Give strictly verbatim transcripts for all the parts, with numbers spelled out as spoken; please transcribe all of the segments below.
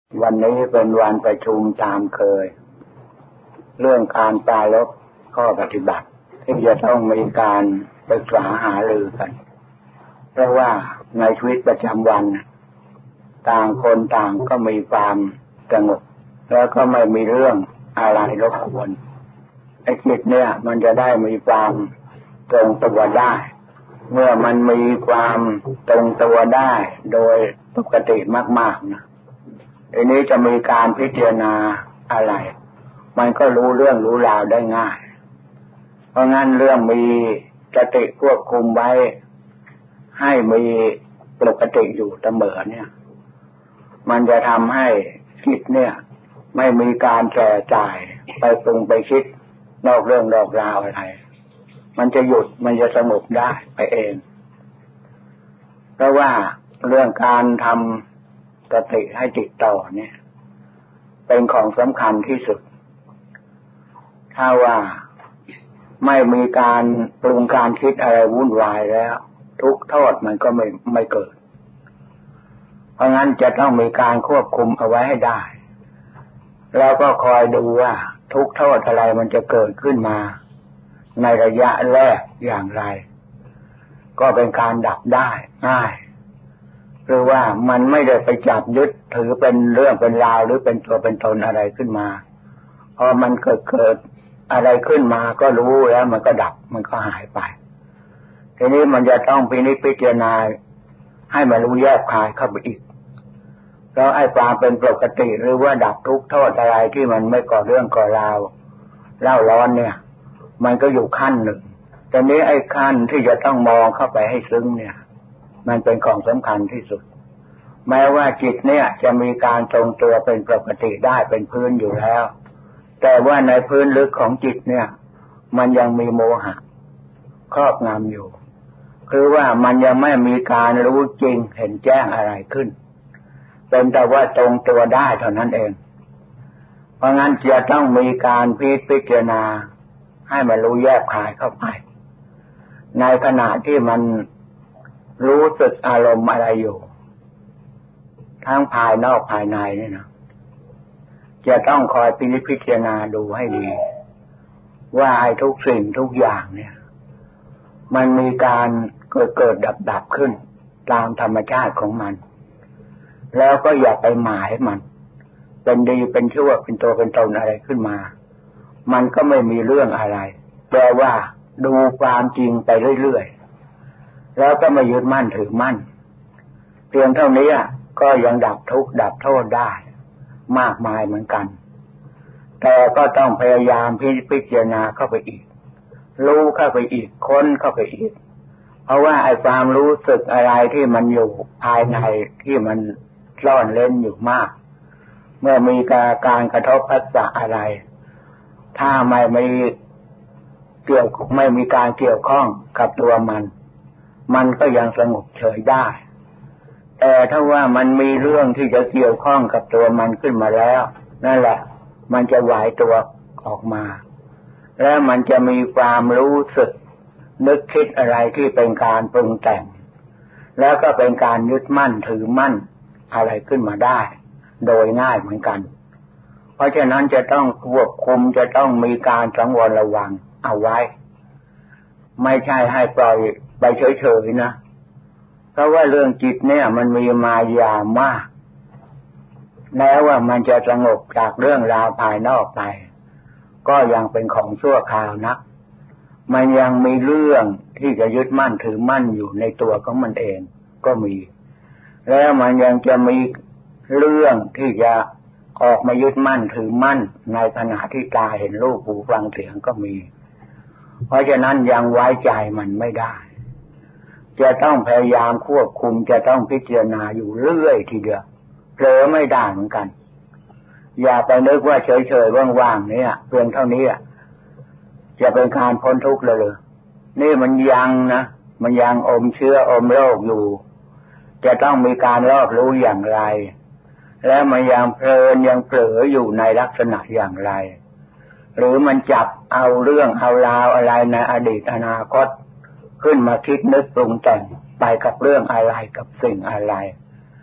วันนี้เป็นวันประชุมตามเคยเรื่องการปรารภข้อปฏิบัติที่จะต้องมีการปรึกษาหารือกันเพราะว่าในชีวิตประจำวันต่างคนต่างก็มีความสงบแล้วก็ไม่มีเรื่องอะไรรบกวนไอ้จิตเนี่ยมันจะได้มีความตรงตัวได้เมื่อมันมีความตรงตัวได้โดยปกติมากๆนะทีนี้จะมีการพิจารณาอะไรมันก็รู้เรื่องรู้ราวได้ง่ายเพราะงั้นเรื่องมีสติควบคุมไว้ให้มีปกติอยู่เสมอเนี่ยมันจะทำให้จิตเนี่ยไม่มีการแก่จ่ายไปปรุงไปคิดนอกเรื่องนอกราวอะไรมันจะหยุดมันจะสงบได้ไปเองเพราะว่าเรื่องการทำสติให้ติดต่อเนี่ยเป็นของสำคัญที่สุดถ้าว่าไม่มีการปรุงการคิดอะไรวุ่นวายแล้วทุกโทษมันก็ไม่ไม่เกิดเพราะงั้นจะต้องมีการควบคุมเอาไว้ให้ได้แล้วก็คอยดูว่าทุกโทษอะไรมันจะเกิดขึ้นมาในระยะแรกอย่างไรก็เป็นการดับได้ง่ายหรือว่ามันไม่ได้ไปจับยึดถือเป็นเรื่องเป็นราวหรือเป็นตัวเป็นตนอะไรขึ้นมาพอมันเกิดเกิดอะไรขึ้นมาก็รู้แล้วมันก็ดับมันก็หายไปทีนี้มันจะต้องพินิจพิจารณาให้มันรู้แยกคายเข้าไปอีกแล้วไอ้ความเป็นปกติหรือว่าดับทุกข์โทษอะไรที่มันไม่ก่อเรื่องก่อราวเล่าร้อนเนี่ยมันก็อยู่ขั้นหนึ่งแต่นี้ไอ้ขั้นที่จะต้องมองเข้าไปให้ซึ้งเนี่ยมันเป็นของสำคัญที่สุดแม้ว่าจิตเนี่ยจะมีการทรงตัวเป็นปกติได้เป็นพื้นอยู่แล้วแต่ว่าในพื้นลึกของจิตเนี่ยมันยังมีโมหะครอบงำอยู่คือว่ามันยังไม่มีการรู้จริงเห็นแจ้งอะไรขึ้นเป็นแต่ว่าตรงตัวได้เท่านั้นเองเพราะงั้นจะต้องมีการพิพิจารณาให้มันรู้แยกคายเข้าไปในขณะที่มันรู้สึกอารมณ์อะไรอยู่ทั้งภายนอกภายในนี่นะจะต้องคอยพิพิจารณาดูให้ดีว่าไอ้ทุกสิ่งทุกอย่างเนี่ยมันมีการเกิดเกิดดับดับขึ้นตามธรรมชาติของมันแล้วก็อย่าไปหมายมันเป็นดีเป็นชั่วเป็นตัวเป็นตนอะไรขึ้นมามันก็ไม่มีเรื่องอะไรแปลว่าดูความจริงไปเรื่อยๆแล้วก็ไม่ยึดมั่นถือมั่นเพียงเท่านี้ก็ยังดับทุกข์ดับโทษได้มากมายเหมือนกันแต่ก็ต้องพยายามพิจารณาเข้าไปอีกรู้เข้าไปอีกค้นเข้าไปอีกเพราะว่าไอ้ความรู้สึกอะไรที่มันอยู่ภายในที่มันซ่อนเร้นอยู่มากเมื่อมีการการกระทบผัสสะอะไรถ้าไม่มีเกี่ยวไม่มีการเกี่ยวข้องกับตัวมันมันก็ยังสงบเฉยได้แต่ถ้าว่ามันมีเรื่องที่จะเกี่ยวข้องกับตัวมันขึ้นมาแล้วนั่นแหละมันจะไหวตัวออกมาแล้วมันจะมีความรู้สึกนึกคิดอะไรที่เป็นการปรุงแต่งแล้วก็เป็นการยึดมั่นถือมั่นอะไรขึ้นมาได้โดยง่ายเหมือนกันเพราะฉะนั้นจะต้องควบคุมจะต้องมีการสังวรระวังเอาไว้ไม่ใช่ให้ปล่อยไปเฉยๆนะเพราะว่าเรื่องจิตเนี่ยมันมีมายามากแม้ว่ามันจะสงบจากเรื่องราวภายนอกไปก็ยังเป็นของชั่วคราวนักมันยังมีเรื่องที่จะยึดมั่นถือมั่นอยู่ในตัวของมันเองก็มีแล้วมันยังจะมีเรื่องที่จะออกมายึดมั่นถือมั่นในขณะที่ตาเห็นรูปหูฟังเสียงก็มีเพราะฉะนั้นยังไว้ใจมันไม่ได้จะต้องพยายามควบคุมจะต้องพิจารณาอยู่เรื่อยทีเดียวเผลอไม่ได้เหมือนกันอย่าไปนึกว่าเฉยๆว่างๆเนี่ยเพียงเท่านี้จะเป็นการพ้นทุกข์เลยนี่มันยังนะมันยังอมเชื้ออมโรคอยู่จะต้องมีการรอบรู้อย่างไรและมันยังเพลินยังเผลออยู่ในลักษณะอย่างไรหรือมันจับเอาเรื่องเอาราวอะไรในอดีตอนาคตขึ้นมาคิดนึกปรุงแต่งไปกับเรื่องอะไรกับสิ่งอะไร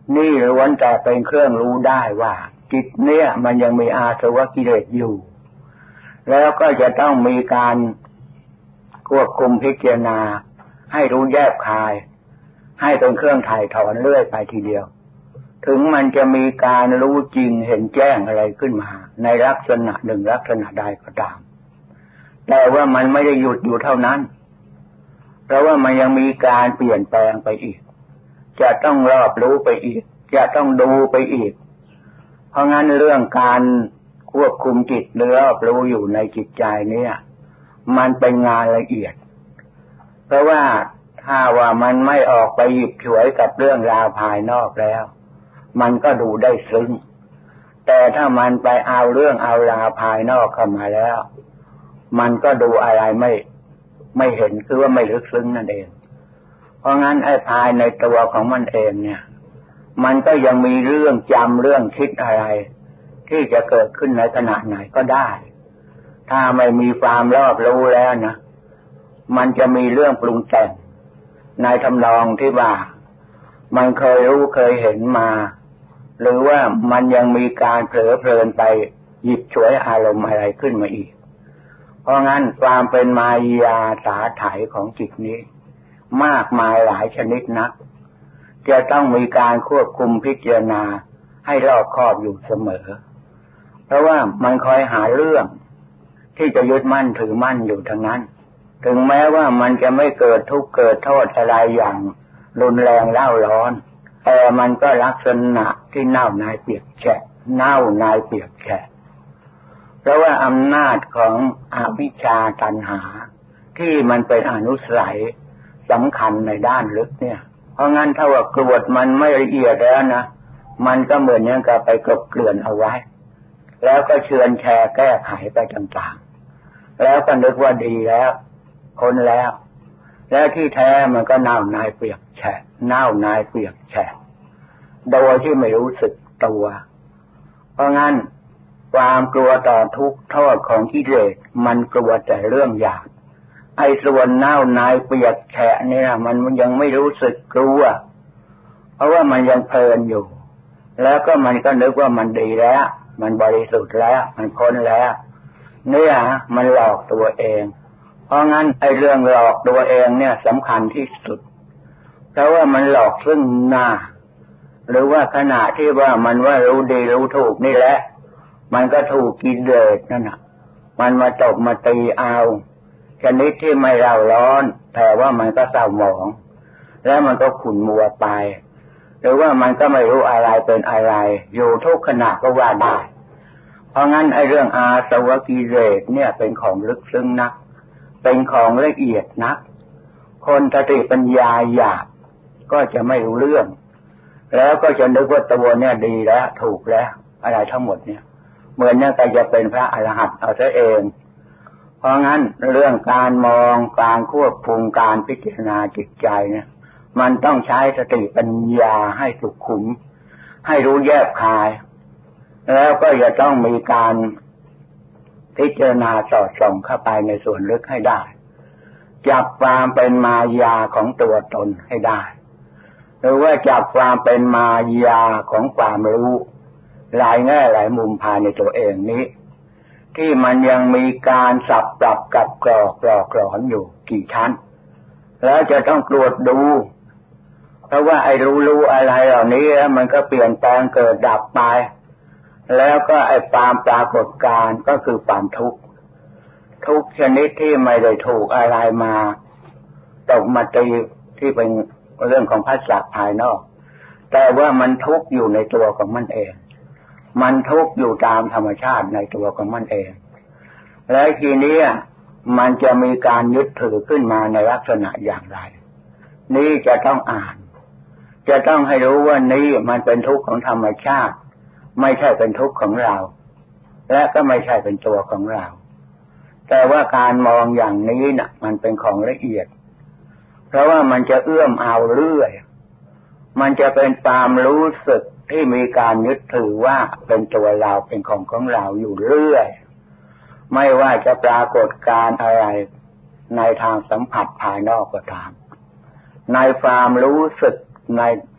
นี่ล้วนแต่เป็นเครื่องรู้ได้ว่าจิตเนี่ยมันยังมีอาสวะกิเลสอยู่แล้วก็จะต้องมีการควบคุมพิจารณาให้รู้แยบคายให้เป็นเครื่องถ่ายถอนเรื่อยไปทีเดียวถึงมันจะมีการรู้จริงเห็นแจ้งอะไรขึ้นมาในลักษณะหนึ่งลักษณะใดก็ตามแต่ว่ามันไม่ได้หยุดอยู่เท่านั้นเพราะว่ามันยังมีการเปลี่ยนแปลงไปอีกจะต้องรอบรู้ไปอีกจะต้องดูไปอีกเพราะงั้นเรื่องการควบคุมจิตหรือรอบรู้อยู่ในจิตใจเนี่ยมันเป็นงานละเอียดเพราะว่าถ้าว่ามันไม่ออกไปหยิบฉวยกับเรื่องราวภายนอกแล้วมันก็ดูได้ซึ้งแต่ถ้ามันไปเอาเรื่องเอาราวภายนอกเข้ามาแล้วมันก็ดูอะไรไม่ไม่เห็นคือว่าไม่ลึกซึ้งนั่นเองเพราะงั้นไอ้ภายในตัวของมันเองเนี่ยมันก็ยังมีเรื่องจำเรื่องคิดอะไรที่จะเกิดขึ้นในขณะไหนก็ได้ถ้าไม่มีความรอบรู้แล้วนะมันจะมีเรื่องปรุงแต่งในทำนองที่ว่ามันเคยรู้เคยเห็นมาหรือว่ามันยังมีการเผลอเพลินไปหยิบฉวยอารมณ์อะไรขึ้นมาอีกเพราะงั้นความเป็นมายาสาไถของจิตนี้มากมายหลายชนิดนักจะต้องมีการควบคุมพิจารณาให้รอบคอบอยู่เสมอเพราะว่ามันคอยหาเรื่องที่จะยึดมั่นถือมั่นอยู่ทั้งนั้นถึงแม้ว่ามันจะไม่เกิดทุกข์เกิดโทษอะไรอย่างรุนแรงเล่าร้อนแต่มันก็ลักษณะที่เน่านายเปียกแฉะเน่านายเปียกแฉะเพราะว่าอำนาจของอวิชชาตัณหาที่มันเป็นอนุสัยสำคัญในด้านลึกเนี่ยเพราะงั้นถ้าว่ากรวดมันไม่ละเอียดแล้วนะมันก็เหมือนอย่างกับไปกลบเกลื่อนเอาไว้แล้วก็เชือนแชร์แก้ไขไปต่างๆแล้วก็นึกว่าดีแล้วพ้นแล้วแล้วที่แท้มันก็เน่านายเปียกแฉะเน่านายเปียกแฉะโดยที่ไม่รู้สึกตัวเพราะงั้นความกลัวต่อทุกข์โทษของกิเลสมันกลัวแต่เรื่องหยาบไอ้ส่วนเน่านายเปียกแฉะเนี่ยมันยังไม่รู้สึกกลัวเพราะว่ามันยังเพลินอยู่แล้วก็มันก็นึกว่ามันดีแล้วมันบริสุทธิ์แล้วมันพ้นแล้วเนี่ยมันหลอกตัวเองเพราะงั้นไอ้เรื่องหลอกตัวเองเนี่ยสำคัญที่สุดเพราะว่ามันหลอกซึ่งหน้าหรือว่าขณะที่ว่ามันว่ารู้ดีรู้ถูกนี่แหละมันก็ถูกกิเลสนั่นน่ะมันมาตบมาตีเอาชนิดที่ไม่เร่าร้อนแต่ว่ามันก็เศร้าหมองแล้วมันก็ขุ่นมัวไปหรือว่ามันก็ไม่รู้อะไรเป็นอะไรอยู่ทุกขณะก็ว่าได้เพราะงั้นไอ้เรื่องอาสวะกิเลสเนี่ยเป็นของลึกซึ้งนักเป็นของละเอียดนักคนสติปัญญาหยาบก็จะไม่รู้เรื่องแล้วก็จะนึกว่าตัวเนี่ยดีแล้วถูกแล้วอะไรทั้งหมดเนี่ยเหมือนเนี่ยก็จะเป็นพระอรหันต์เอาซะเองเพราะงั้นเรื่องการมองการควบคุมการพิจารณาจิตใจเนี่ยมันต้องใช้สติปัญญาให้สุขุมให้รู้แยบคายแล้วก็จะต้องมีการพิจารณาสอดส่องเข้าไปในส่วนลึกให้ได้จับความเป็นมายาของตัวตนให้ได้หรือว่าจับความเป็นมายาของความรู้หลายแง่หลายมุมภายในตัวเองนี้ที่มันยังมีการสับปรับกับกรอกกรอกหลอนอยู่กี่ชั้นแล้วจะต้องตรวจดูเพราะว่าไอ้รู้ๆอะไรเหล่านี้มันก็เปลี่ยนแปลงเกิดดับไปแล้วก็ไอ้ความปรากฏการณ์ก็คือความทุกข์ทุกชนิดที่ไม่ได้ถูกอะไรมาตกมาตีที่เป็นเรื่องของภาษาภายนอกแต่ว่ามันทุกข์อยู่ในตัวของมันเองมันทุกข์อยู่ตามธรรมชาติในตัวของมันเองและทีนี้มันจะมีการยึดถือขึ้นมาในลักษณะอย่างไรนี่จะต้องอ่านจะต้องให้รู้ว่านี่มันเป็นทุกข์ของธรรมชาติไม่ใช่เป็นทุกข์ของเราและก็ไม่ใช่เป็นตัวของเราแต่ว่าการมองอย่างนี้น่ะมันเป็นของละเอียดเพราะว่ามันจะเอื้อมเอาเรื่อยมันจะเป็นความรู้สึกที่มีการยึดถือว่าเป็นตัวเราเป็นของของเราอยู่เรื่อยไม่ว่าจะปรากฏการอะไรในทางสัมผัสภายนอกก็ตามในความรู้สึกใน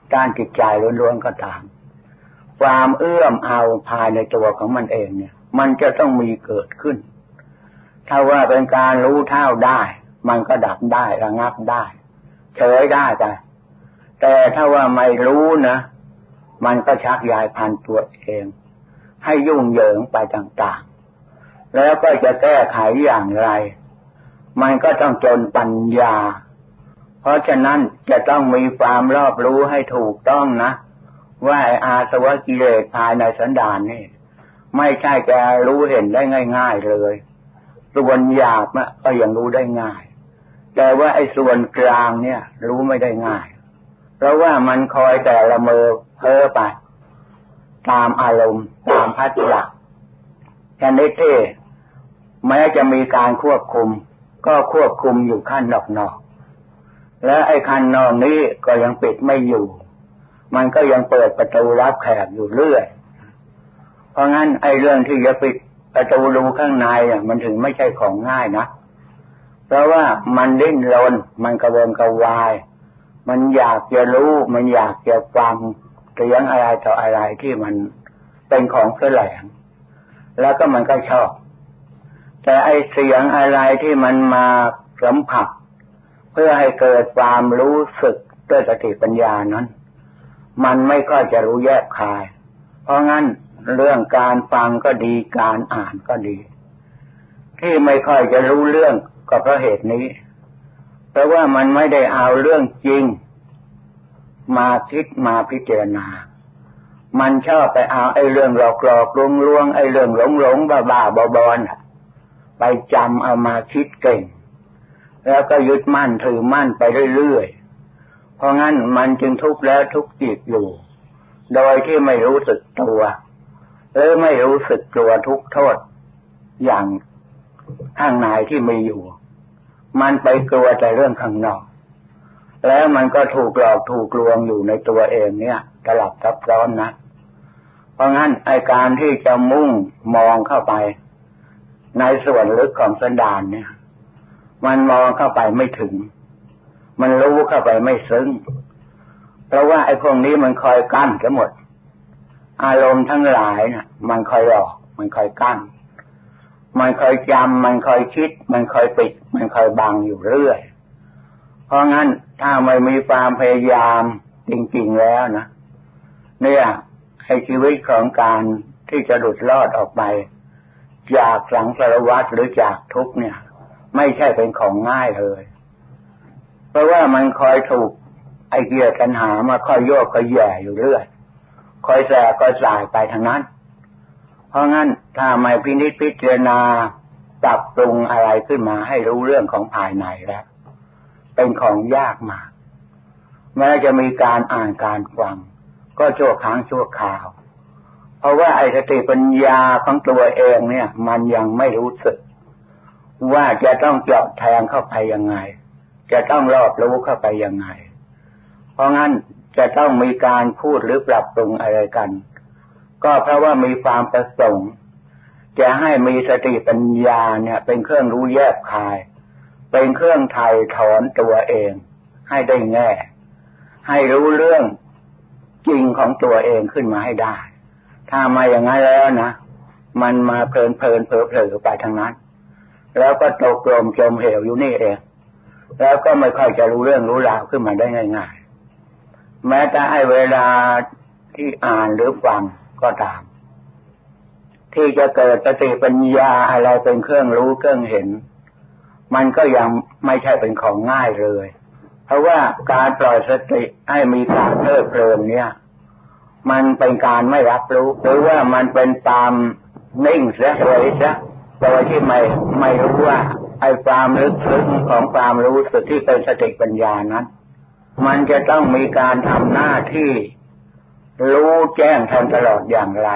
ด้านจิตใจล้วนๆก็ตามความเอื้อมเอาภายในตัวของมันเองเนี่ยมันจะต้องมีเกิดขึ้นถ้าว่าเป็นการรู้เท่าได้มันก็ดับได้ระงับได้เฉยได้ไปแต่ถ้าว่าไม่รู้นะมันก็ชักใยพันตัวเองให้ยุ่งเหยิงไปต่างๆแล้วก็จะแก้ไขอย่างไรมันก็ต้องจนปัญญาเพราะฉะนั้นจะต้องมีความรอบรู้ให้ถูกต้องนะว่าอาสวะกิเลสภายในสันดานนี่ไม่ใช่จะรู้เห็นได้ง่ายๆเลยส่วนหยาบก็ยังรู้ได้ง่ายแต่ว่าไอ้ส่วนกลางเนี่ยรู้ไม่ได้ง่ายเพราะว่ามันคอยแต่ละเมอเพ้อไปตามอารมณ์ตามพัฒนาชนิดที่แม้จะมีการควบคุมก็ควบคุมอยู่ขั้นนอกๆและไอ้ขั้นนอกนี้ก็ยังปิดไม่อยู่มันก็ยังเปิดประตูรับแขกอยู่เรื่อยเพราะงั้นไอ้เรื่องที่จะปิดประตูรูข้างในอ่ะมันถึงไม่ใช่ของง่ายนะเพราะว่ามันดิ้นรนมันกระวนกระวายมันอยากจะรู้มันอยากจะฟังเสียงอะไรต่ออะไรที่มันเป็นของแสลงแล้วก็มันก็ชอบแต่ไอ้เสียงอะไรที่มันมาสัมผัสเพื่อให้เกิดความรู้สึกด้วยสติปัญญานั้นมันไม่ค่อยจะรู้แยกคายเพราะงั้นเรื่องการฟังก็ดีการอ่านก็ดีที่ไม่ค่อยจะรู้เรื่องก็เพราะเหตุนี้เพราะว่ามันไม่ได้เอาเรื่องจริงมาคิดมาพิจารณามันชอบไปเอาไอ้เรื่องหลอกๆลวงๆไอ้เรื่องหลงๆบ้าๆบอๆน่ะไปจำเอามาคิดเก่งแล้วก็ยึดมั่นถือมั่นไปเรื่อยๆเพราะงั้นมันจึงทุกข์แล้วทุกข์อีกอยู่โดยที่ไม่รู้สึกตัวหรือไม่รู้สึกตัวทุกข์โทษอย่างข้างในที่มีอยู่มันไปกลัวแต่เรื่องข้างนอกแล้วมันก็ถูกหลอกถูกลวงอยู่ในตัวเองเนี่ยตลับซับซ้อนนะเพราะงั้นไอ้การที่จะมุ่งมองเข้าไปในส่วนลึกของสันดานเนี่ยมันมองเข้าไปไม่ถึงมันรู้เข้าไปไม่ซึ้งเพราะว่าไอ้พวกนี้มันคอยกั้นทั้งหมดอารมณ์ทั้งหลายน่ะมันคอยหลอกมันคอยกั้นมันคอยจำมันคอยคิดมันคอยปิดมันคอยบังอยู่เรื่อยเพราะงั้นถ้าไม่มีความพยายามจริงๆแล้วนะเนี่ยให้ชีวิตของการที่จะหลุดรอดออกไปจากสังสารวัฏหรือจากทุกข์เนี่ยไม่ใช่เป็นของง่ายเลยเพราะว่ามันคอยถูกไอ้เกียรตัณหามาคอยโยกคอยแย่อยู่เรื่อยคอยแสคอยสายไปทางนั้นเพราะงั้นถ้าไม่พินิจพิจารณาปรับปรุงอะไรขึ้นมาให้รู้เรื่องของภายในแล้วเป็นของยากมากแม้จะมีการอ่านการฟังก็ชั่วครั้งชั่วคราวเพราะว่าไอ้สติปัญญาของตัวเองเนี่ยมันยังไม่รู้สึกว่าจะต้องเจาะแทงเข้าไปยังไงจะต้องรอบรู้เข้าไปยังไงเพราะงั้นจะต้องมีการพูดหรือปรับปรุงอะไรกันก็เพราะว่ามีความประสงค์จะให้มีสติปัญญาเนี่ยเป็นเครื่องรู้แยกคายเป็นเครื่องไถ่ถอนตัวเองให้ได้แง่ให้รู้เรื่องจริงของตัวเองขึ้นมาให้ได้ถ้ามาอย่างนั้นแล้วนะมันมาเพลินเพลินเผลอเผลอไปทางนั้นแล้วก็ตกลมจมเหวอยู่นี่เองแล้วก็ไม่ค่อยจะรู้เรื่องรู้ราวขึ้นมาได้ง่ายๆแม้แต่ไอ้เวลาที่อ่านหรือฟังก็ตามที่จะเกิดสติปัญญาอะไรเป็นเครื่องรู้เครื่องเห็นมันก็ยังไม่ใช่เป็นของง่ายเลยเพราะว่าการปล่อยสติให้มีการเพลิดเพลินเนี่ยมันเป็นการไม่รับรู้หรือว่ามันเป็นตามนิ่งเสียเลยซะโดยที่ไม่ไม่รู้ว่าไอ้ความลึกซึ้งของความรู้สึกที่เป็นสติปัญญานั้นมันจะต้องมีการทำหน้าที่รู้แจ้งแทงตลอดอย่างไร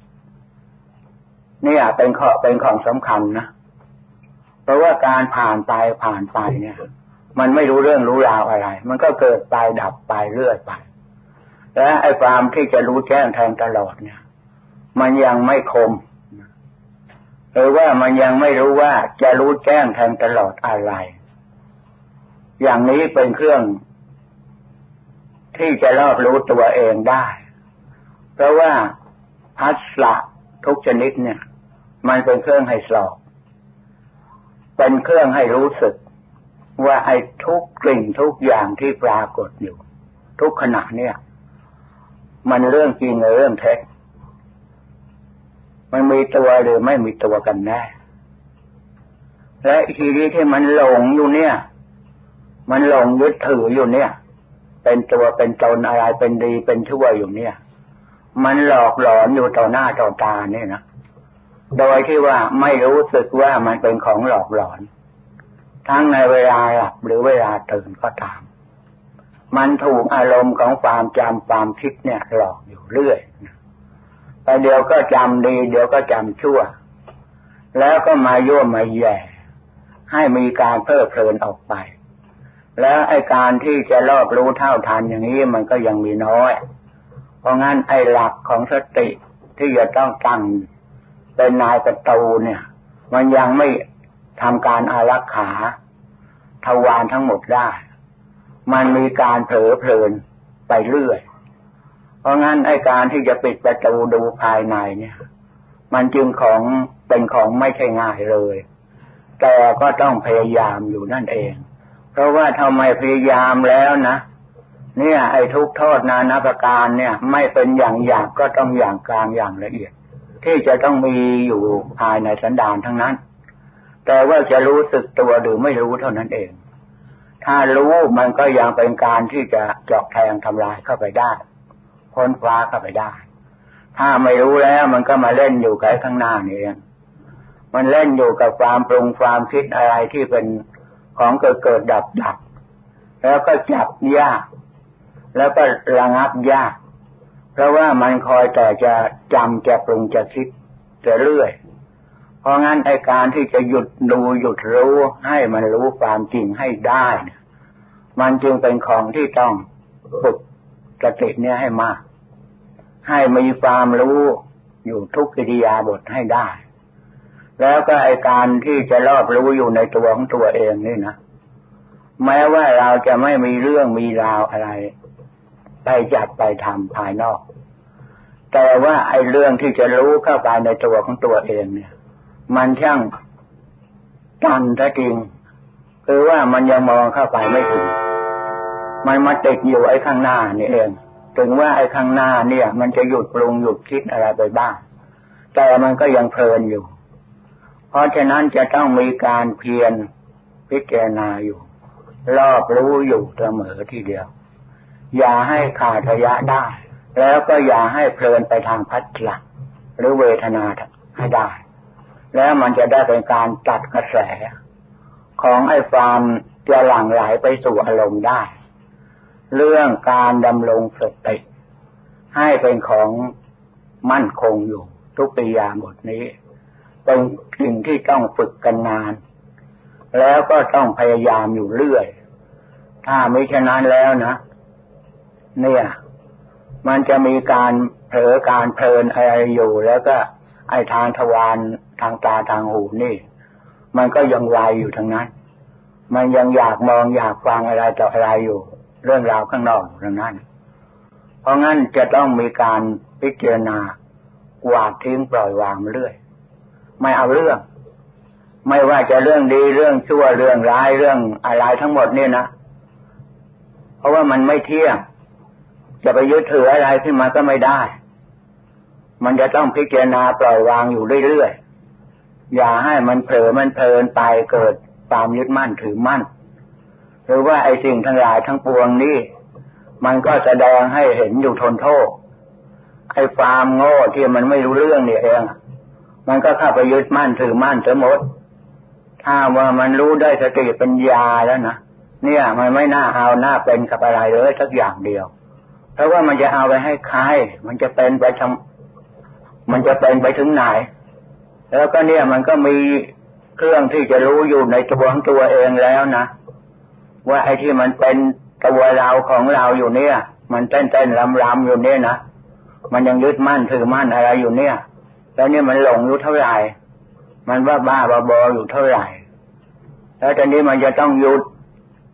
เนี่ยเป็นข้อเป็นของสำคัญนะเพราะว่าการผ่านไปผ่านไปเนี่ยมันไม่รู้เรื่องรู้ราวอะไรมันก็เกิดไปดับไปเรื่อยไปและไอ้ความที่จะรู้แจ้งแทงตลอดเนี่ยมันยังไม่คมหรือว่ามันยังไม่รู้ว่าจะรู้แจ้งแทงตลอดอะไรอย่างนี้เป็นเครื่องที่จะรอบรู้ตัวเองได้เพราะว่าภัสสะทุกชนิดเนี่ยมันเป็นเครื่องให้สอบเป็นเครื่องให้รู้สึกว่าไอ้ทุกกลิ่นทุกอย่างที่ปรากฏอยู่ทุกขณะเนี่ยมันเรื่องจริงหรือเรื่องเท็จมันมีตัวหรือไม่มีตัวกันแน่และทีนี้ที่มันหลงอยู่เนี่ยมันหลงยึดถืออยู่เนี่ยเป็นตัวเป็นตนอะไรเป็นดีเป็นชั่วอยู่เนี่ยมันหลอกหลอนอยู่ต่อหน้าต่อตาเนี่ยนะโดยที่ว่าไม่รู้สึกว่ามันเป็นของหลอกหลอนทั้งในเวลาหลับหรือเวลาตื่นก็ตามมันถูกอารมณ์ของความจำความคิดเนี่ยหลอกอยู่เรื่อยไปเดี๋ยวก็จำดีเดี๋ยวก็จำชั่วแล้วก็มายั่วมาแย่ให้มีการเพลิดเพลินออกไปแล้วไอ้การที่จะรอบรู้เท่าทันอย่างนี้มันก็ยังมีน้อยเพราะงั้นไอ้หลักของสติที่จะต้องตั้งเป็นนายประตูเนี่ยมันยังไม่ทำการอารักขาทวารทั้งหมดได้มันมีการเผลอเพลินไปเรื่อยเพราะงั้นไอ้การที่จะปิดประตูดูภายในเนี่ยมันจึงของเป็นของไม่ใช่ง่ายเลยแต่ก็ต้องพยายามอยู่นั่นเองเพราะว่าถ้าไม่พยายามแล้วนะเนี่ยไอ้ทุกข์โทษนานาประการเนี่ยไม่เป็นอย่างหยาบก็ต้องอย่างกลางอย่างละเอียดที่จะต้องมีอยู่ภายในสันดานทั้งนั้นแต่ว่าจะรู้สึกตัวหรือไม่รู้เท่านั้นเองถ้ารู้มันก็ยังเป็นการที่จะเจาะแทงทำลายเข้าไปได้พ้นฟ้าเข้าไปได้ถ้าไม่รู้แล้วมันก็มาเล่นอยู่กับข้างหน้านี่เองมันเล่นอยู่กับความปรุงความคิดอะไรที่เป็นของเกิดเกิดดับดับแล้วก็จับยากแล้วก็ระงับยากเพราะว่ามันคอยแต่จะจำจะปรุงจะคิดจะเรื่อยเพราะงั้นไอ้การที่จะหยุดดูหยุดรู้ให้มันรู้ความจริงให้ได้เนี่ยมันจึงเป็นของที่ต้องฝึกสติเนี่ยให้มากให้มีความรู้อยู่ทุกอิริยาบถให้ได้แล้วก็ไอ้การที่จะรอบรู้อยู่ในตัวของตัวเองนี่นะแม้ว่าเราจะไม่มีเรื่องมีราวอะไรไปจับไปทำภายนอกแต่ว่าไอ้เรื่องที่จะรู้เข้าไปในตัวของตัวเองเนี่ยมันช่างตันแท้จริงคือว่ามันยังมองเข้าไปไม่ถึงมันมาติดอยู่ไอ้ข้างหน้านี่เองถึงว่าไอ้ข้างหน้าเนี่ยมันจะหยุดปรุงหยุดคิดอะไรไปบ้างแต่มันก็ยังเพลินอยู่เพราะฉะนั้นจะต้องมีการเพียรพิจารณาอยู่รอบรู้อยู่เสมอทีเดียวอย่าให้ขาดระยะได้แล้วก็อย่าให้เพลินไปทางพัฒนาหรือเวทนาให้ได้แล้วมันจะได้เป็นการตัดกระแสของไอ้ความจะหลั่งไหลไปสู่อารมณ์ได้เรื่องการดำรงสติให้เป็นของมั่นคงอยู่ทุกอิริยาบถนี้เป็นสิ่งที่ต้องฝึกกันนานแล้วก็ต้องพยายามอยู่เรื่อยถ้าไม่ฉะนั้นแล้วนะเนี่ยมันจะมีการเผลอการเพลินอะไรอยู่แล้วก็ไอ้ทางทวารทางตาทางหูนี่มันก็ยังวายอยู่ทั้งนั้นมันยังอยากมองอยากฟังอะไรต่ออะไรอยู่เรื่องราวข้างนอกทั้งนั้นเพราะงั้นจะต้องมีการพิจารณากวาดทิ้งปล่อยวางเรื่อยไม่เอาเรื่องไม่ว่าจะเรื่องดีเรื่องชั่วเรื่องร้ายเรื่องอะไรทั้งหมดนี่นะเพราะว่ามันไม่เที่ยงจะไปยึดถืออะไรขึ้นมาก็ไม่ได้มันจะต้องพิจารณาปล่อยวางอยู่เรื่อยๆอย่าให้มันเผลอมันเพลินไปเกิดความยึดมั่นถือมั่นหรือว่าไอ้สิ่งทั้งหลายทั้งปวงนี้มันก็แสดงให้เห็นอยู่ทนโทษไอ้ความโง่ที่มันไม่รู้เรื่องนี่เองมันก็เข้าไปยึดมั่นถือมั่นเสียหมดถ้าว่ามันรู้ได้สติปัญญาแล้วนะเนี่ยมันไม่น่าเอาหน้าเป็นกับอะไรเลยสักอย่างเดียวเพราะว่ามันจะเอาไปให้ใครมันจะเป็นไปทำมันจะเป็นไปถึงไหนแล้วก็เนี่ยมันก็มีเครื่องที่จะรู้อยู่ในตัวของตัวเองแล้วนะว่าไอ้ที่มันเป็นตัวเราของเราอยู่เนี่ยมันเต้นเต้นรำรำอยู่เนี่ยนะมันยังยึดมั่นถือมั่นอะไรอยู่เนี่ยแล้วเนี่ยมันหลงอยู่เท่าไหร่มันว่าบ้าบออยู่เท่าไหร่แล้วตอนนี้มันจะต้องหยุด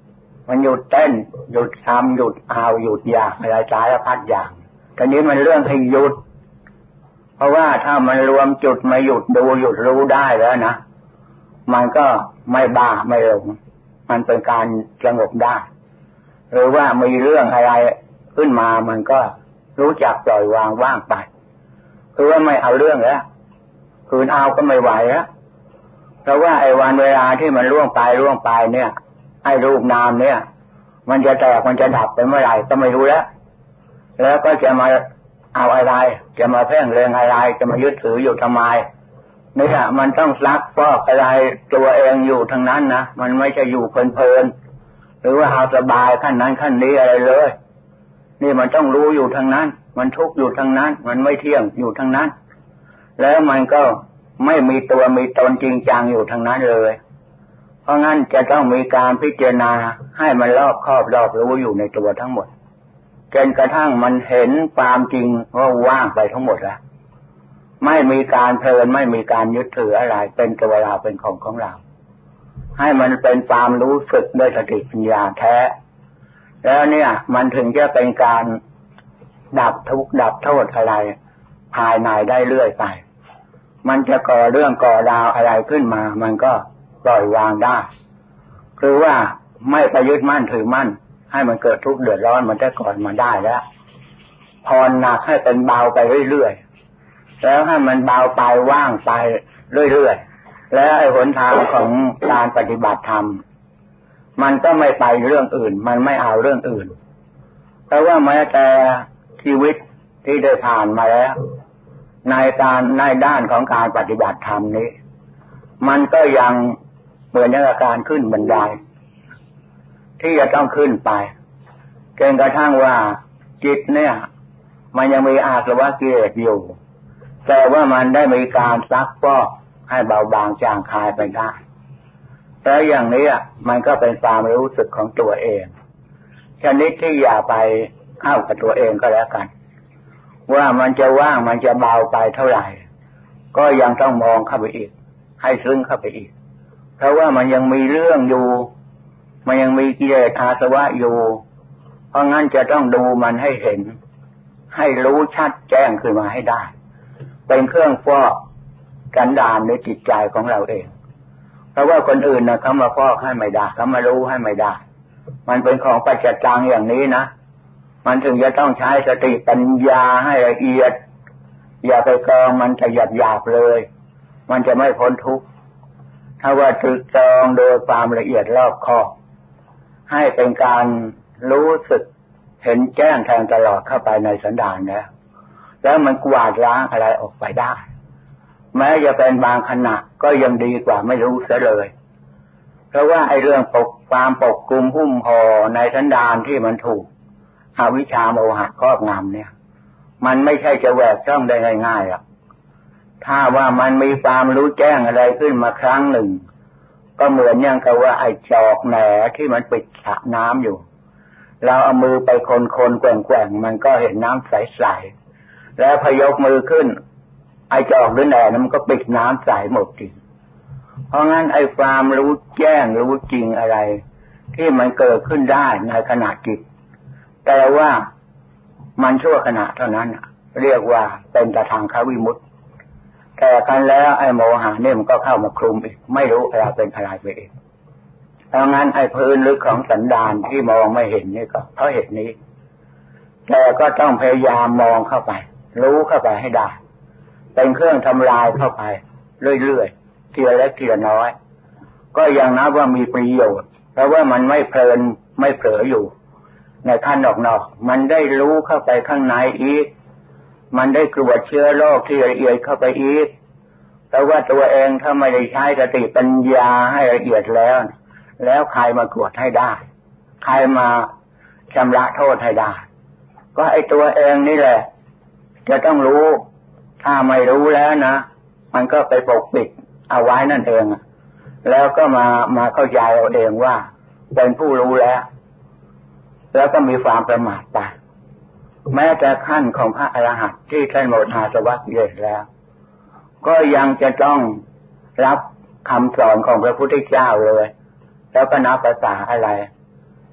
มันหยุดเต้นหยุดทำหยุดเอาหยุดอยากอะไรสารพัดอย่างทีนี้มันเรื่องให้หยุดเพราะว่าถ้ามันรวมจุดมาหยุดดูหยุดรู้ได้แล้วนะมันก็ไม่บ้าไม่หลงมันเป็นการสงบได้หรือว่ามีเรื่องอะไรขึ้นมามันก็รู้จักปล่อยวางว่างไปคือว่าไม่เอาเรื่องแล้วคืนเอาก็ไม่ไหวแล้วเพราะว่าไอ้วันเวลาที่มันล่วงไปล่วงไปเนี่ยไอ้รูปนามเนี่ยมันจะแตกมันจะดับไปเมื่อไหร่ก็ไม่รู้แล้วแล้วก็จะมาเอาอะไรจะมาเพ่งเล็งอะไรจะมายึดถืออยู่ทำไมเนี่ยมันต้องซักฟอกอะไรตัวเองอยู่ทั้งนั้นนะมันไม่จะอยู่เพลินๆหรือว่าเอาสบายขั้นนั้นขั้นนี้อะไรเลยนี่มันต้องรู้อยู่ทั้งนั้นมันทุกข์อยู่ทั้งนั้นมันไม่เที่ยงอยู่ทั้งนั้นแล้วมันก็ไม่มีตัวมีตนจริงจังอยู่ทั้งนั้นเลยเพราะงั้นจะต้องมีการพิจารณาให้มันรอบคอบรอบรู้อยู่ในตัวทั้งหมดจนกระทั่งมันเห็นความจริงว่าว่างไปทั้งหมดแล้วไม่มีการเพลินไม่มีการยึดถืออะไรเป็นตัวเราเป็นของของเราให้มันเป็นความรู้สึกด้วยสติปัญญาแท้แล้วเนี่ยมันถึงจะเป็นการดับทุกข์ดับโทษอะไรภายในได้เรื่อยไปมันจะก่อเรื่องก่อราวอะไรขึ้นมามันก็ปล่อยวางได้คือว่าไม่ไปยึดมั่นถือมั่นให้มันเกิดทุกข์เดือดร้อนมันได้ก่อนมาได้แล้วผ่อนหนักให้เป็นเบาไปเรื่อยๆแล้วให้มันเบาไปว่างไปเรื่อยๆแล้วไอ้หนทางของการปฏิบัติธรรมมันก็ไม่ไปเรื่องอื่นมันไม่เอาเรื่องอื่นเพราะว่าแม้แต่ชีวิตที่ได้ผ่านมาแล้วในการในด้านของการปฏิบัติธรรมนี้มันก็ยังเหมือนกับการขึ้นบันไดที่จะต้องขึ้นไปจนกระทั่งว่าจิตเนี่ยมันยังมีอาสวะกิเลสอยู่แต่ว่ามันได้มีการซักฟอกให้เบาบางจางคายไปได้แล้วอย่างนี้มันก็เป็นความรู้สึกของตัวเองชนิดที่อย่าไปเข้ากับตัวเองก็แล้วกันว่ามันจะว่างมันจะเบาไปเท่าไหร่ก็ยังต้องมองเข้าไปอีกให้ซึ้งเข้าไปอีกเพราะว่ามันยังมีเรื่องอยู่มันยังมีกิเลสอาสวะอยู่เพราะงั้นจะต้องดูมันให้เห็นให้รู้ชัดแจ้งขึ้นมาให้ได้เป็นเครื่องฟอกกันดานในจิตใจของเราเองเพราะว่าคนอื่นนะเขามาฟอกให้ไม่ได้เขามารู้ให้ไม่ได้มันเป็นของปัจจตังอย่างนี้นะมันถึงจะต้องใช้สติปัญญาให้ละเอียดอย่าไปกรองมันจะหยาบหยาบเลยมันจะไม่พ้นทุกข์ถ้าว่าตรึกตรองโดยความละเอียดรอบคอบให้เป็นการรู้สึกเห็นแจ้งแทงตลอดเข้าไปในสันดานแล้วแล้วมันกวาดล้างอะไรออกไปได้แม้จะเป็นบางขณะก็ยังดีกว่าไม่รู้เสียเลยเพราะว่าไอ้เรื่องปกความปกคลุมหุ้มห่อในสันดานที่มันถูกอวิชชาโมหะครอบงำเนี่ยมันไม่ใช่จะแหวกช่องได้ง่ายๆหรอกถ้าว่ามันมีความรู้แจ้งอะไรขึ้นมาครั้งหนึ่งก็เหมือนอย่างกับว่าไอ้จอกแหนที่มันปิดสระน้ำอยู่เราเอามือไปคนๆแกว่งๆมันก็เห็นน้ำใสๆแล้วพอยกมือขึ้นไอ้จอกหรือแหนนั้นมันก็ปิดน้ำใสหมดจริงเพราะงั้นไอ้ความรู้แจ้งรู้จริงอะไรที่มันเกิดขึ้นได้ในขณะจิตแต่ว่ามันชั่วขณะเท่านั้นเรียกว่าเป็นตถาควิมุตติแต่กันแล้วไอ้โมหะเนี่ยมันก็เข้ามาคลุมอีกไม่รู้อะไรเป็นอะไรไปเองเพราะงั้นไอ้พื้นลึกของสันดานที่มองไม่เห็นนี่ก็เพราะเหตุนี้แต่ก็ต้องพยายามมองเข้าไปรู้เข้าไปให้ได้เป็นเครื่องทำลายเข้าไปเรื่อยๆทีละเล็กทีละน้อยก็ยังนับว่ามีประโยชน์เพราะว่ามันไม่เพลินไม่เผลออยู่ในขั้นนอกๆมันได้รู้เข้าไปข้างในอีกมันได้กรวดเชื้อโรคที่ละเอียดเข้าไปอีกเพราะว่าตัวเองถ้าไม่ได้ใช้สติปัญญาให้ละเอียดแล้วแล้วใครมากรวดให้ได้ใครมาชำระโทษให้ได้ก็ไอ้ตัวเองนี่แหละจะต้องรู้ถ้าไม่รู้แล้วนะมันก็ไปปกปิดเอาไว้นั่นเองแล้วก็มามาเข้าใจเอาเองว่าเป็นผู้รู้แล้วแล้วก็มีความประมาทไปแม้แต่ขั้นของพระอรหันต์ที่ท่านหมดอาสวะกิเลสแล้วก็ยังจะต้องรับคำสอนของพระพุทธเจ้าเลยแล้วก็นับภาษาอะไร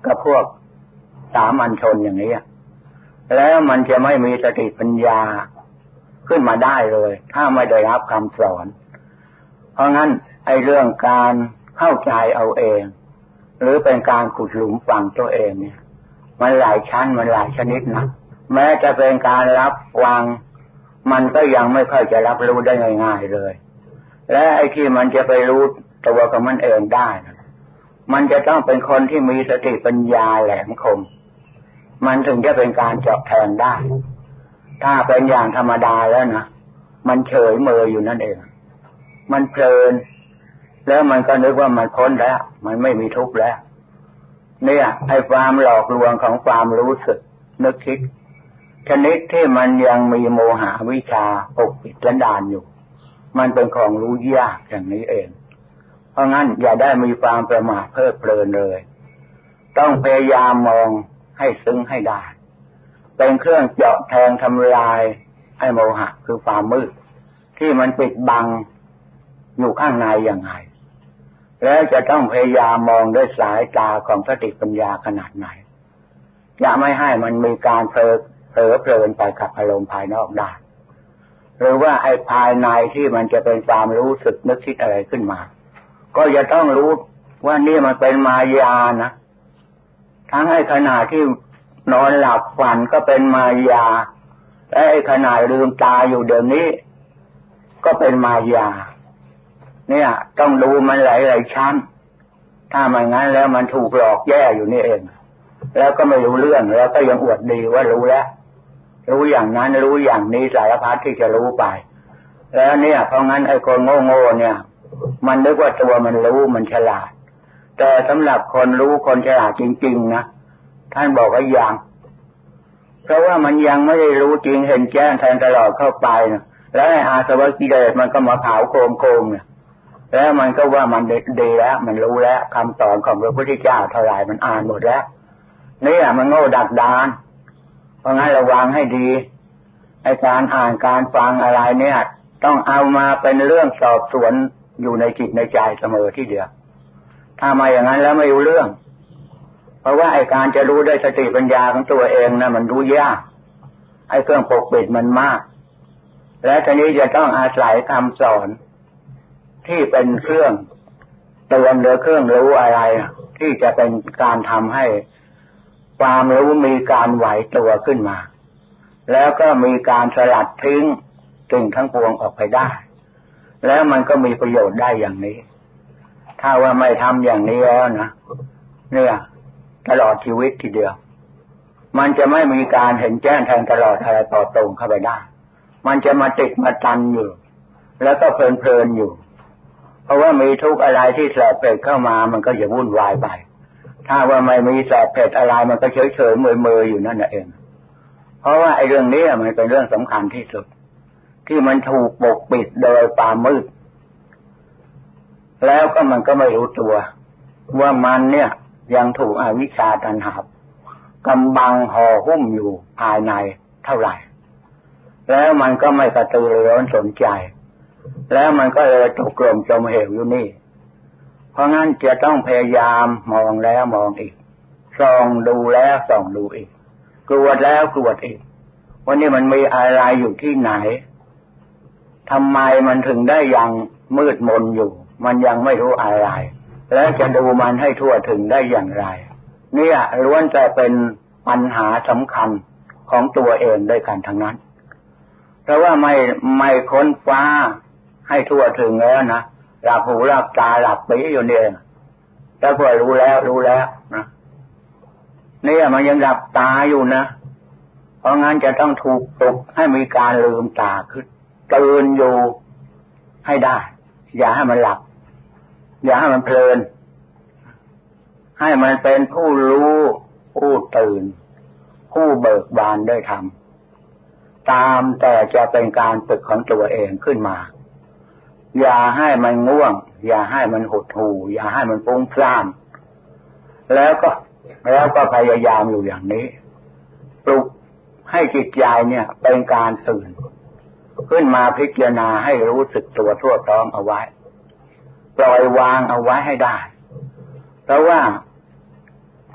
กับพวกสามัญชนอย่างนี้แล้วมันจะไม่มีสติปัญญาขึ้นมาได้เลยถ้าไม่ได้รับคำสอนเพราะงั้นไอ้เรื่องการเข้าใจเอาเองหรือเป็นการขุดหลุมฝังตัวเองเนี่ยมันหลายชั้นมันหลายชนิดนะแม้จะเป็นการรับวางมันก็ยังไม่ค่อยจะรับรู้ได้ง่ายๆเลยและไอ้ที่มันจะไปรู้ตัวของมันเองได้นะมันจะต้องเป็นคนที่มีสติปัญญาแหลมคมมันถึงจะเป็นการเจาะแทงได้ถ้าเป็นอย่างธรรมดาแล้วนะมันเฉยเมยอยู่นั่นเองมันเพลินแล้วมันก็นึกว่ามันพ้นแล้วมันไม่มีทุกข์แล้วเนี่ยไอ้ความหลอกลวงของความรู้สึกนึกคิดชนิดที่มันยังมีโมหะวิชาปกปิดสันดานอยู่มันเป็นของรู้ยากอย่างนี้เองเพราะงั้นอย่าได้มีความประมาทเพลิดเพลินเลยต้องพยายามมองให้ซึ้งให้ได้เป็นเครื่องเจาะแทงทำลายไอ้โมหะคือความมืดที่มันปิดบังอยู่ข้างในอย่างไรแล้วจะต้องพยายามมองด้วยสายตาของสติปัญญาขนาดไหนจะไม่ให้มันมีการเผลอเผลอเพลินไปกับอารมณ์ภายนอกได้หรือว่าไอ้ภายในที่มันจะเป็นความรู้สึกนึกคิดอะไรขึ้นมาก็จะต้องรู้ว่านี่มันเป็นมายานะทั้งไอ้ขณะที่นอนหลับฝันก็เป็นมายาและไอ้ขณะลืมตาอยู่เดี๋ยวนี้ก็เป็นมายาเนี่ยต้องดูมันหลายๆชั้นถ้าไม่งั้นแล้วมันถูกหลอกแย่อยู่นี่เองแล้วก็ไม่รู้เรื่องแล้วก็ยังอวดดีว่ารู้แล้วรู้อย่างนั้นรู้อย่างนี้สารพัดที่จะรู้ไปแล้วเนี่ยเพราะงั้นไอ้คนโง่ๆเนี่ยมันนึกว่าตัวมันรู้มันฉลาดแต่สำหรับคนรู้คนฉลาดจริงๆนะท่านบอกว่ายังเพราะว่ามันยังไม่ได้รู้จริงเห็นแจ้งแทงตลอดเข้าไปนะแล้วไอ้อาสวะกิเลสมันก็มาเผาโคมๆเนี่ยแล้วมันก็ว่ามันดีแล้วมันรู้แล้วคำสอนของพระพุทธเจ้าเท่าไหร่มันอ่านหมดแล้วนี่อ่ะมันโง่ดักดานเพราะงั้นระวังให้ดีไอ้การอ่านการฟังอะไรเนี่ยต้องเอามาเป็นเรื่องสอบสวนอยู่ในจิตในใจเสมอที่เดียวถ้ามาอย่างนั้นแล้วไม่รู้เรื่องเพราะว่าไอ้การจะรู้ได้สติปัญญาของตัวเองนะมันรู้ยากไอ้เครื่องปกปิดมันมากและทีนี้จะต้องอาศัยคำสอนที่เป็นเครื่องเตือนหรือเครื่องรู้อะไรที่จะเป็นการทำให้ความรู้มีการไหวตัวขึ้นมาแล้วก็มีการสลัดทิ้งสิ่งทั้งปวงออกไปได้แล้วมันก็มีประโยชน์ได้อย่างนี้ถ้าว่าไม่ทำอย่างนี้แล้วนะเนี่ยตลอดชีวิตทีเดียวมันจะไม่มีการเห็นแจ้งแทงตลอดอะไรต่อตรงเข้าไปได้มันจะมาติดมาตันอยู่แล้วก็เพลินๆอยู่เพราะว่ามีทุกข์อะไรที่แสบเผ็ดเข้ามามันก็จะวุ่นวายไปถ้าว่าไม่มีแสบเผ็ดอะไรมันก็เฉยๆเมยๆอยู่นั่นเองเพราะว่าไอ้เรื่องนี้มันเป็นเรื่องสำคัญที่สุดที่มันถูกปกปิดโดยความมืดแล้วก็มันก็ไม่รู้ตัวว่ามันเนี่ยยังถูกอวิชชาตัณหากำบังห่อหุ้มอยู่ภายในเท่าไหร่แล้วมันก็ไม่กระตือรือร้นสนใจแล้วมันก็เลยตกกลมจมเหวอยู่นี่เพราะงั้นจะต้องพยายามมองแล้วมองอีกส่องดูแล้วส่องดูอีกกรวดแล้วกรวดอีกว่านี่มันมีอะไรอยู่ที่ไหนทำไมมันถึงได้ยังมืดมนอยู่มันยังไม่รู้อะไรแล้วจะดูมันให้ทั่วถึงได้อย่างไรเนี่ยล้วนจะเป็นปัญหาสำคัญของตัวเองด้วยกันทั้งนั้นเพราะว่าไม่ไม่ค้นฟ้าให้ทั่วถึงแล้วนะหลับหูหลับตาหลับไปอยู่เนี่ยแล้วพอรู้แล้วรู้แล้วนะเนี่ยมันยังหลับตาอยู่นะเพราะงั้นจะต้องถูกปลุกให้มีการลืมตาขึ้นตื่นอยู่ให้ได้อย่าให้มันหลับอย่าให้มันเพลินให้มันเป็นผู้รู้ผู้ตื่นผู้เบิกบานได้ทำตามแต่จะเป็นการฝึกของตัวเองขึ้นมาอย่าให้มันง่วงอย่าให้มันหดหู่อย่าให้มันฟุ้งซ่านแล้วก็แล้วก็พยายามอยู่อย่างนี้ปลุกให้จิตใจเนี่ยเป็นการตื่นขึ้นมาพิจารณาให้รู้สึกตัวทั่วพร้อมเอาไว้ปล่อยวางเอาไว้ให้ได้เพราะว่า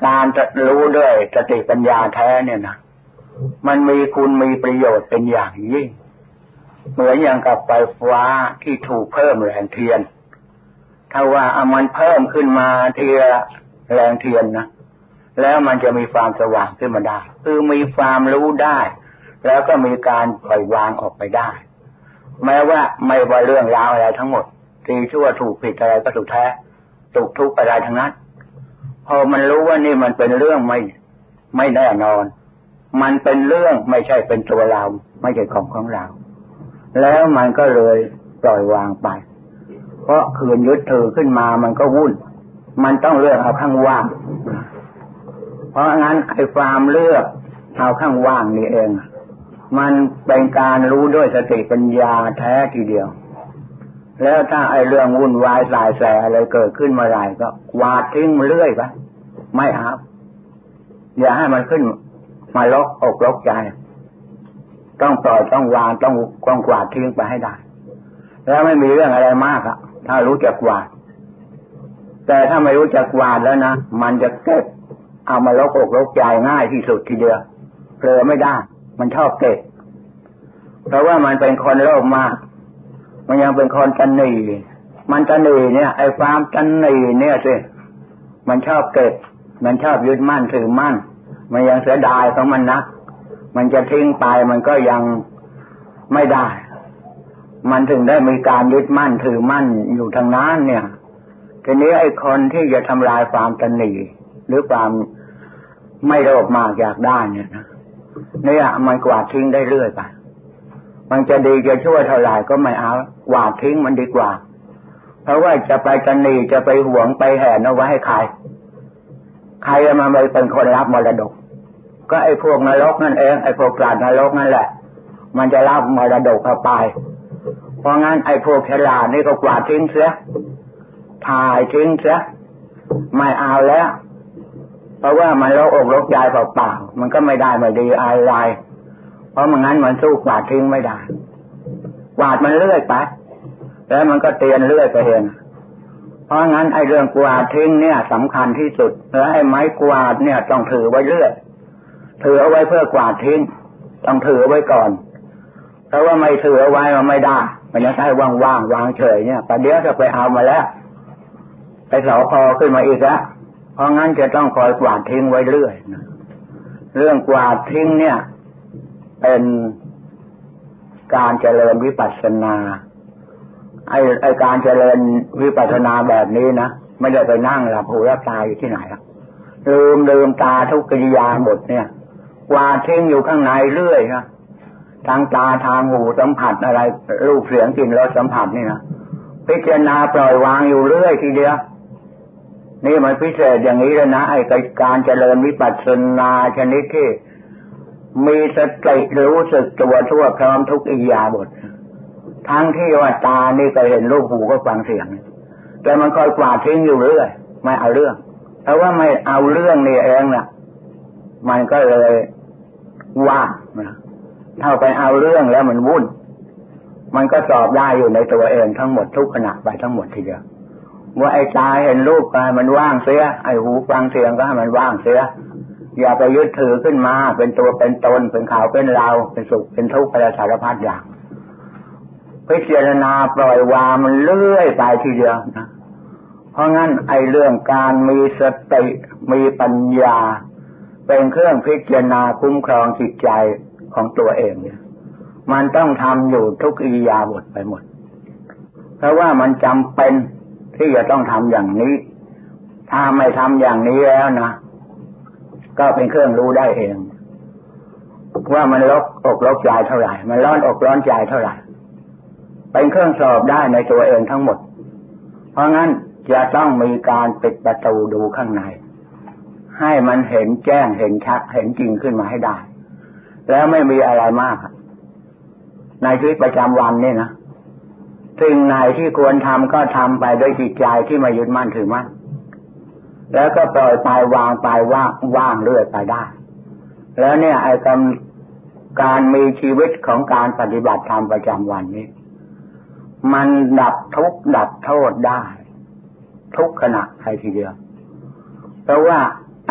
การจะรู้ด้วยสติปัญญาแท้เนี่ยนะมันมีคุณมีประโยชน์เป็นอย่างยิ่งเหมือนอย่างกับไฟฟ้าที่ถูกเพิ่มแรงเทียนถ้าว่าเอามันเพิ่มขึ้นมาทีละแรงเทียนนะแล้วมันจะมีความสว่างขึ้นมาได้คือมีความรู้ได้แล้วก็มีการปล่อยวางออกไปได้แม้ว่าไม่ว่าเรื่องราวอะไรทั้งหมดดีชั่วถูกผิดอะไรก็ถูกแท้ถูกทุกข์อะไรทั้งนั้นพอมันรู้ว่านี่มันเป็นเรื่องไม่ไม่แน่นอนมันเป็นเรื่องไม่ใช่เป็นตัวเราไม่ใช่ของของเราแล้วมันก็เลยปล่อยวางไปเพราะคืนยึดถือขึ้นมามันก็วุ่นมันต้องเลือกเอาข้างว่างเพราะงั้นไอ้ความเลือกเอาข้างว่างนี่เองมันเป็นการรู้ด้วยสติปัญญาแท้ทีเดียวแล้วถ้าไอ้เรื่องวุ่นวายสายแสอะไรเกิดขึ้นเมื่อไหร่ก็วาดทิ้งมันเรื่อยไปไม่เอาอย่าให้มันขึ้นมาลกอกลกใจต้องปล่อยต้องวางต้องกองกวาดทิ้งไปให้ได้แล้วไม่มีเรื่องอะไรมากอ่ะถ้ารู้จักกวาดแต่ถ้าไม่รู้จักกวาดแล้วนะมันจะเก็บเอามาลกอกลกใจง่ายที่สุดทีเดียวเผลอไม่ได้มันชอบเก็บเพราะว่ามันเป็นคนโลภมากมันยังเป็นคนตัณหนีมันตัณหนีเนี่ยไอ้ความตัณหนีเนี่ยสิมันชอบเก็บมันชอบยึดมั่นถือมั่นมันยังเสียดายของมันนักมันจะทิ้งไปมันก็ยังไม่ได้มันถึงได้มีการยึดมั่นถือมั่นอยู่ทางนั้นเนี่ยทีนี้ไอ้คนที่จะทำลายความตัณหนีหรือความไม่โลภมากอยากได้เนี่ยนะเนี่ยมันกวาดทิ้งได้เรื่อยไปมันจะดีจะช่วยเท่าไหร่ก็ไม่เอากวาดทิ้งมันดีกว่าเพราะว่าจะไปตัณหนีจะไปหวงไปแห่เอาไว้ให้ใครใครมาเป็นคนรับมรดกก็ไอ้พวกนรกนั่นเองไอ้พวกปราดนรกนั่นแหละมันจะรับมรดกเข้าไปเพราะงั้นไอ้พวกฉลาดนี่ก็กวาดทิ้งเสียถ่ายทิ้งเสียไม่เอาแล้วเพราะว่ามันโลกอกโลกใจเปล่าๆมันก็ไม่ได้ไม่ดีอะไรเพราะมันงั้นมันสู้กวาดทิ้งไม่ได้กวาดมันเลื่อยไปแล้วมันก็เตียนเลื่อยไปเองเพราะงั้นไอ้เรื่องกวาดทิ้งเนี่ยสำคัญที่สุดแล้วไอ้ไม้กวาดเนี่ยต้องถือไว้เรื่อยถือเอาไว้เพื่อกวาดทิ้งต้องถือไว้ก่อนเพราะว่าไม่ถือเอาไว้มันไม่ได้มันจะใช้ว่างๆวางเฉยเนี่ยประเดี๋ยวจะไปเอามาแล้วไปสอพอขึ้นมาอีกแล้วเพราะงั้นจะต้องคอยกวาดทิ้งไว้เรื่อยนะเรื่องกวาดทิ้งเนี่ยเป็นการเจริญวิปัสสนาไอ้ไอ้การเจริญวิปัสสนาแบบนี้นะไม่ได้ไปนั่งหลับหูหลับตาอยู่ที่ไหนหรอกลืมลืมตาทุกกิริยาหมดเนี่ยกวาดทิ้งอยู่ข้างในเรื่อยนะทางตาทางหูสัมผัสอะไรรูปเสียงกลิ่นรสสัมผัสนี่นะพิจารณาปล่อยวางอยู่เรื่อยทีเดียวนี่มันพิเศษอย่างนี้เลยนะไอ้การเจริญวิปัสสนาชนิดที่มีสติรู้สึกตัวทั่วพร้อมทุกอิริยาบถทั้งที่ว่าตานี่ก็เห็นรูปหูก็ฟังเสียงแต่มันคอยกวาดทิ้งอยู่เรื่อยไม่เอาเรื่องเพราะว่าไม่เอาเรื่องนี่เองน่ะมันก็เลยว่างนะถ้าไปเอาเรื่องแล้วมันวุ่นมันก็สอบได้อยู่ในตัวเองทั้งหมดทุกขณะไปทั้งหมดทีเดียวว่าไอ้ตาเห็นรูปก็ให้มันว่างเสียไอ้หูฟังเสียงก็ให้มันว่างเสียอย่าไปยึดถือขึ้นมาเป็นตัวเป็นตนเป็นเขาเป็นเราเป็นสุขเป็นทุกข์อะไรสารพัดอย่างพิจารณาปล่อยวางมันเรื่อยไปทีเดียวนะเพราะงั้นไอ้เรื่องการมีสติมีปัญญาเป็นเครื่องพิจารณาคุ้มครองจิตใจของตัวเองเนี่ยมันต้องทำอยู่ทุกอิริยาบถไปหมดเพราะว่ามันจำเป็นที่จะต้องทำอย่างนี้ถ้าไม่ทำอย่างนี้แล้วนะก็เป็นเครื่องรู้ได้เองว่ามันลกอกลกใจเท่าไหร่มันร้อนอกร้อนใจเท่าไหร่เป็นเครื่องสอบได้ในตัวเองทั้งหมดเพราะงั้นจะต้องมีการปิดประตูดูข้างในให้มันเห็นแจ้งเห็นชัดเห็นจริงขึ้นมาให้ได้แล้วไม่มีอะไรมากในชีวิตประจำวันนี่นะสิ่งไหนที่ควรทำก็ทำไปด้วยจิตใจที่ไม่ยึดมั่นถือมั่นแล้วก็ปล่อยไปวางไปว่างว่างเรื่อยไปได้แล้วเนี่ยไอ้การมีชีวิตของการปฏิบัติธรรมประจำวันนี้มันดับทุกข์ดับโทษได้ทุกขณะใครทีเดียวเพราะว่าไ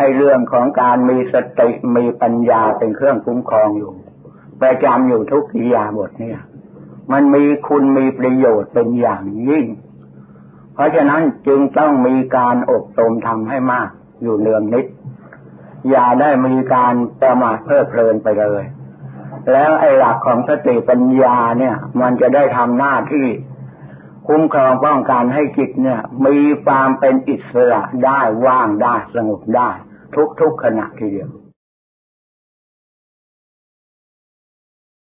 ไอ้เรื่องของการมีสติมีปัญญาเป็นเครื่องคุ้มครองอยู่ประจำอยู่ทุกอิริยาบถเนี่ยมันมีคุณมีประโยชน์เป็นอย่างยิ่งเพราะฉะนั้นจึงต้องมีการอบรมทำให้มากอยู่เนืองนิดอย่าได้มีการประมาทเพลิดเพลินไปเลยแล้วไอ้หลักของสติปัญญาเนี่ยมันจะได้ทำหน้าที่คุ้มครองป้องกันให้จิตเนี่ยมีความเป็นอิสระได้ว่างได้สงบได้ทุกๆขณะทีเดียว